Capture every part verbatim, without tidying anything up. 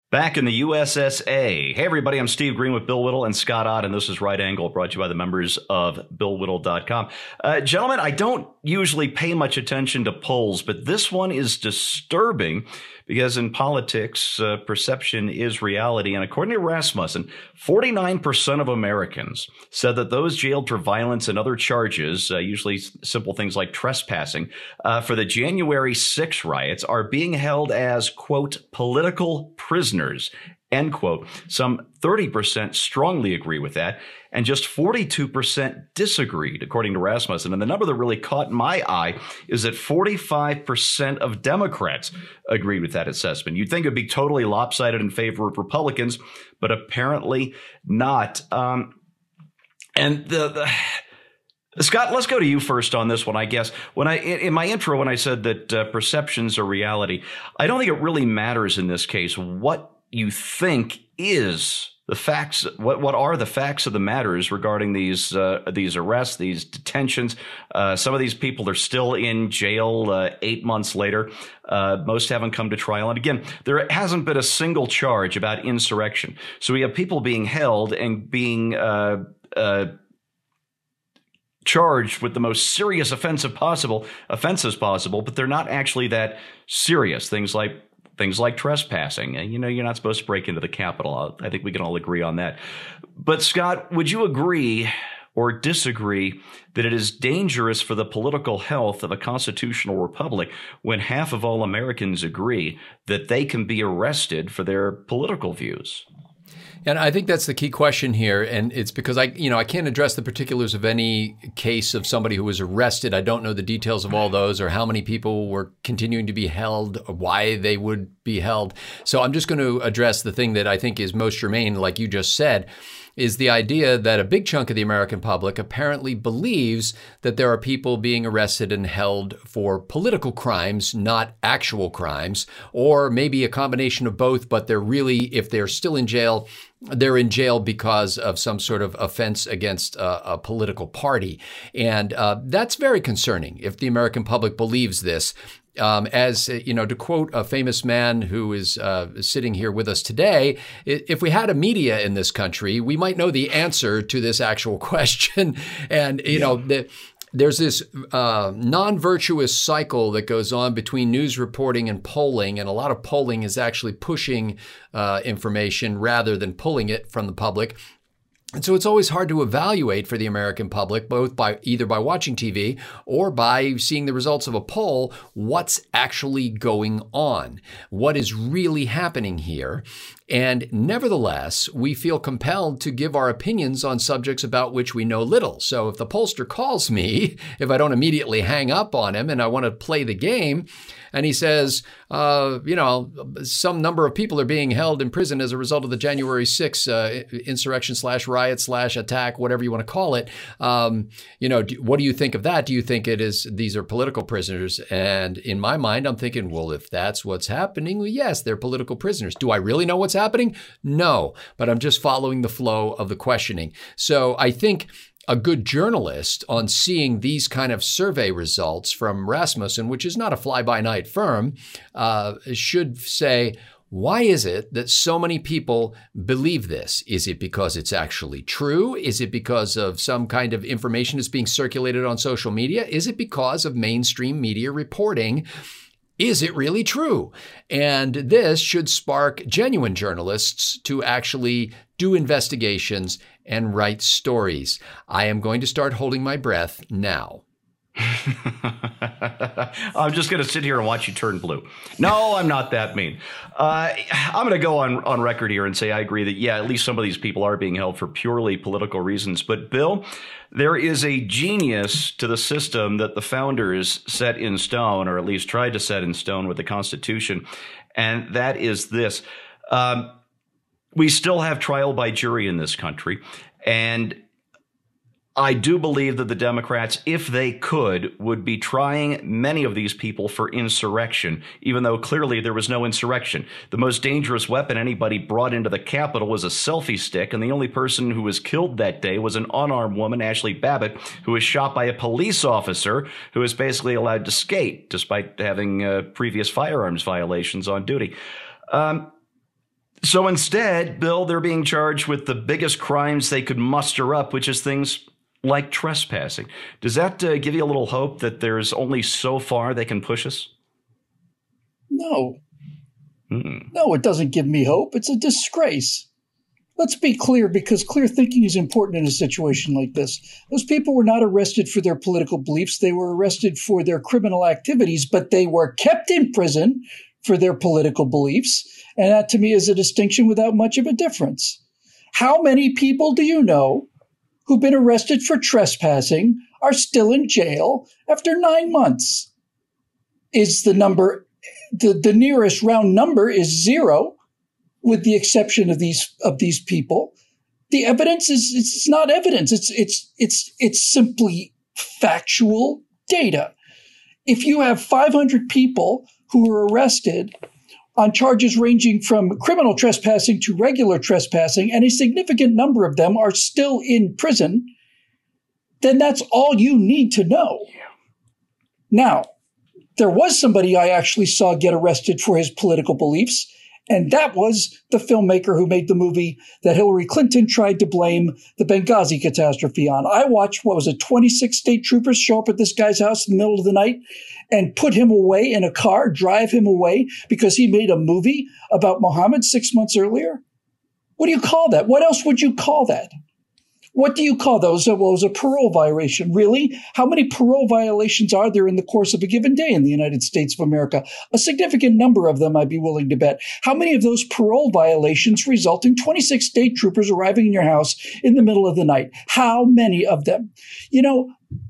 Back in the U S S A. Hey, everybody, I'm Steve Green with Bill Whittle and Scott Ott, and this is Right Angle, brought to you by the members of Bill Whittle dot com. Uh, gentlemen, I don't usually pay much attention to polls, but this one is disturbing because in politics, uh, perception is reality. And according to Rasmussen, forty-nine percent of Americans said that those jailed for violence and other charges, uh, usually simple things like trespassing, uh, for the January sixth riots are being held as, quote, political prisoners, end quote. Some thirty percent strongly agree with that, and just forty-two percent disagreed, according to Rasmussen. And the number that really caught my eye is that forty-five percent of Democrats agreed with that assessment. You'd think it'd be totally lopsided in favor of Republicans, but apparently not. Um, and the, the Scott, let's go to you first on this one, I guess. When I in my intro, when I said that uh, perceptions are reality, I don't think it really matters in this case what you think is the facts. What what are the facts of the matters regarding these uh, these arrests, these detentions? Uh, some of these people are still in jail uh, eight months later. Uh, most haven't come to trial. And again, there hasn't been a single charge about insurrection. So we have people being held and being uh, uh, charged with the most serious offensive possible offenses possible, but they're not actually that serious. Things like Things like trespassing. You know, you're not supposed to break into the Capitol. I think we can all agree on that. But Scott, would you agree or disagree that it is dangerous for the political health of a constitutional republic when half of all Americans agree that they can be arrested for their political views? And I think that's the key question here. And it's because I, you know, I can't address the particulars of any case of somebody who was arrested. I don't know the details of all those or how many people were continuing to be held or why they would be held. So I'm just going to address the thing that I think is most germane, like you just said, is the idea that a big chunk of the American public apparently believes that there are people being arrested and held for political crimes, not actual crimes, or maybe a combination of both, but they're really, if they're still in jail, they're in jail because of some sort of offense against a, a political party. And uh, that's very concerning if the American public believes this. Um, as, you know, to quote a famous man who is uh, sitting here with us today, if we had a media in this country, we might know the answer to this actual question. And, you yeah. know, the, there's this uh, non-virtuous cycle that goes on between news reporting and polling, and a lot of polling is actually pushing uh, information rather than pulling it from the public. And so it's always hard to evaluate for the American public, both by either by watching T V or by seeing the results of a poll, what's actually going on, what is really happening here. And nevertheless, we feel compelled to give our opinions on subjects about which we know little. So if the pollster calls me, if I don't immediately hang up on him and I want to play the game, and he says, uh, you know, some number of people are being held in prison as a result of the January sixth uh, insurrection slash riot slash attack, whatever you want to call it. Um, you know, do, what do you think of that? Do you think it is these are political prisoners? And in my mind, I'm thinking, well, if that's what's happening, well, yes, they're political prisoners. Do I really know what's happening? No, but I'm just following the flow of the questioning. So I think a good journalist, on seeing these kind of survey results from Rasmussen, which is not a fly-by-night firm, uh, should say, why is it that so many people believe this? Is it because it's actually true? Is it because of some kind of information that's being circulated on social media? Is it because of mainstream media reporting? Is it really true? And this should spark genuine journalists to actually do investigations and write stories. I am going to start holding my breath now. I'm just going to sit here and watch you turn blue. No, I'm not that mean. Uh, I'm going to go on, on record here and say I agree that, yeah, at least some of these people are being held for purely political reasons. But, Bill, there is a genius to the system that the founders set in stone, or at least tried to set in stone with the Constitution, and that is this. Um, we still have trial by jury in this country, and I do believe that the Democrats, if they could, would be trying many of these people for insurrection, even though clearly there was no insurrection. The most dangerous weapon anybody brought into the Capitol was a selfie stick, and the only person who was killed that day was an unarmed woman, Ashley Babbitt, who was shot by a police officer who was basically allowed to skate, despite having uh, previous firearms violations on duty. Um, So instead, Bill, they're being charged with the biggest crimes they could muster up, which is things like trespassing. Does that uh, give you a little hope that there's only so far they can push us? No. Hmm. No, it doesn't give me hope. It's a disgrace. Let's be clear, because clear thinking is important in a situation like this. Those people were not arrested for their political beliefs. They were arrested for their criminal activities, but they were kept in prison for their political beliefs. And that, to me, is a distinction without much of a difference. How many people do you know who've been arrested for trespassing are still in jail after nine months? Is the number, the, the nearest round number is zero, with the exception of these of these people. The evidence is it's not evidence. It's it's it's it's simply factual data. If you have five hundred people who are arrested on charges ranging from criminal trespassing to regular trespassing, and a significant number of them are still in prison, then that's all you need to know. Now, there was somebody I actually saw get arrested for his political beliefs, and that was the filmmaker who made the movie that Hillary Clinton tried to blame the Benghazi catastrophe on. I watched, what was it, twenty-six state troopers show up at this guy's house in the middle of the night and put him away in a car, drive him away because he made a movie about Muhammad six months earlier. What do you call that? What else would you call that? What do you call those? Well, it was a parole violation. Really? How many parole violations are there in the course of a given day in the United States of America? A significant number of them, I'd be willing to bet. How many of those parole violations result in twenty-six state troopers arriving in your house in the middle of the night? How many of them? You know,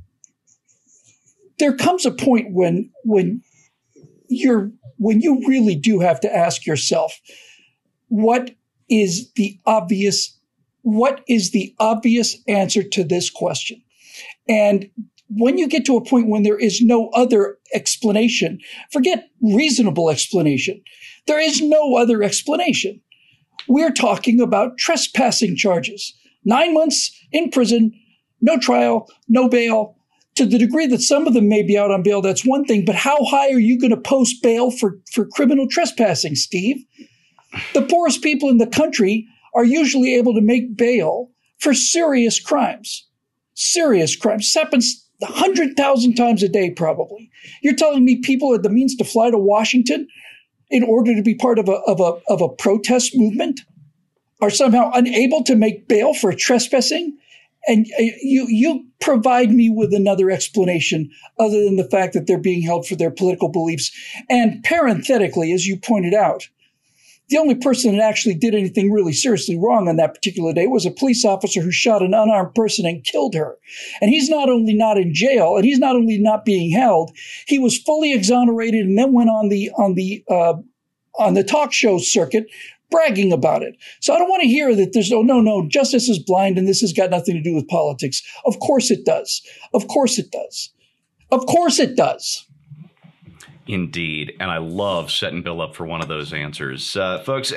there comes a point when, when you're, when you really do have to ask yourself, what is the obvious What is the obvious answer to this question? And when you get to a point when there is no other explanation, forget reasonable explanation. There is no other explanation. We're talking about trespassing charges. Nine months in prison, no trial, no bail. To the degree that some of them may be out on bail, that's one thing. But how high are you going to post bail for, for criminal trespassing, Steve? The poorest people in the country are usually able to make bail for serious crimes. Serious crimes. This happens one hundred thousand times a day, probably. You're telling me people had the means to fly to Washington in order to be part of a, of a, of a protest movement are somehow unable to make bail for trespassing? And you, you provide me with another explanation other than the fact that they're being held for their political beliefs. And parenthetically, as you pointed out, the only person that actually did anything really seriously wrong on that particular day was a police officer who shot an unarmed person and killed her. And he's not only not in jail, and he's not only not being held, he was fully exonerated and then went on the on the uh, on the talk show circuit bragging about it. So I don't want to hear that there's no, no, no, justice is blind and this has got nothing to do with politics. Of course it does. Of course it does. Of course it does. Indeed. And I love setting Bill up for one of those answers. Uh, folks,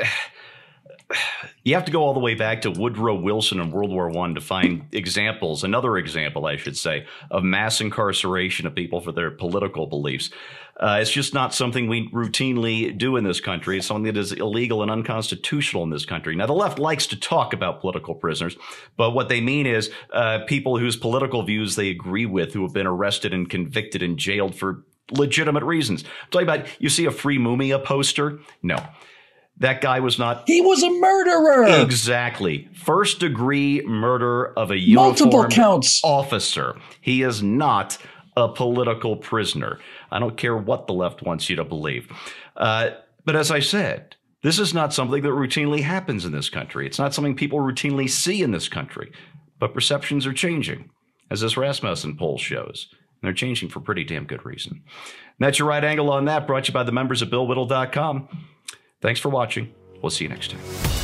you have to go all the way back to Woodrow Wilson in World War One to find examples, another example, I should say, of mass incarceration of people for their political beliefs. Uh, it's just not something we routinely do in this country. It's something that is illegal and unconstitutional in this country. Now, the left likes to talk about political prisoners, but what they mean is uh, people whose political views they agree with who have been arrested and convicted and jailed for legitimate reasons. I'm talking about, you see a Free Mumia poster? No. That guy was not. He was a murderer. Exactly. First degree murder of a uniformed multiple counts officer. He is not a political prisoner. I don't care what the left wants you to believe. Uh, but as I said, this is not something that routinely happens in this country. It's not something people routinely see in this country. But perceptions are changing, as this Rasmussen poll shows. And they're changing for pretty damn good reason. And that's your right angle on that, brought to you by the members of Bill Whittle dot com. Thanks for watching. We'll see you next time.